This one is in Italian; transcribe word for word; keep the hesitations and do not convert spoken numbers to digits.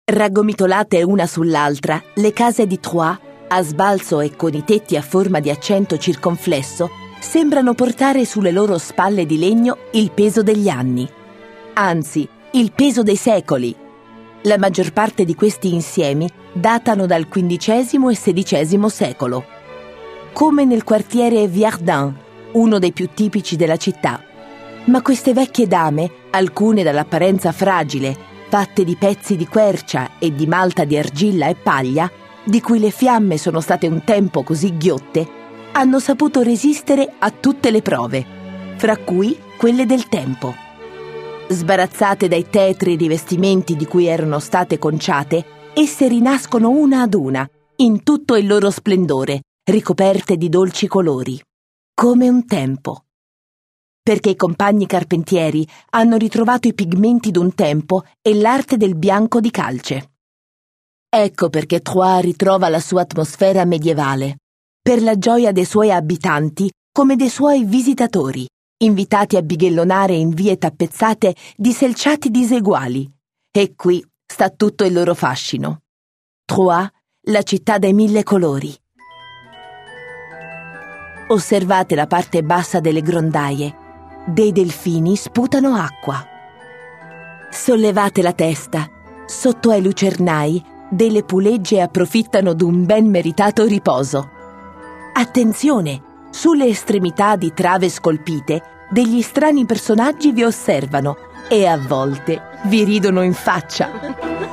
Raggomitolate una sull'altra, le case di Troyes, a sbalzo e con i tetti a forma di accento circonflesso, sembrano portare sulle loro spalle di legno il peso degli anni. Anzi, il peso dei secoli. La maggior parte di questi insiemi datano dal quindicesimo e sedicesimo secolo. Come nel quartiere Viardin, uno dei più tipici della città. Ma queste vecchie dame, alcune dall'apparenza fragile, fatte di pezzi di quercia e di malta di argilla e paglia, di cui le fiamme sono state un tempo così ghiotte, hanno saputo resistere a tutte le prove, fra cui quelle del tempo. Sbarazzate dai tetri rivestimenti di cui erano state conciate, esse rinascono una ad una, in tutto il loro splendore, ricoperte di dolci colori, come un tempo. Perché i compagni carpentieri hanno ritrovato i pigmenti d'un tempo e l'arte del bianco di calce. Ecco perché Troyes ritrova la sua atmosfera medievale, per la gioia dei suoi abitanti come dei suoi visitatori, invitati a bighellonare in vie tappezzate di selciati diseguali. E qui sta tutto il loro fascino. Troyes, la città dai mille colori. Osservate la parte bassa delle grondaie. Dei delfini sputano acqua. Sollevate la testa. Sotto ai lucernai, delle pulegge approfittano d'un ben meritato riposo. Attenzione! Sulle estremità di trave scolpite, degli strani personaggi vi osservano e a volte vi ridono in faccia.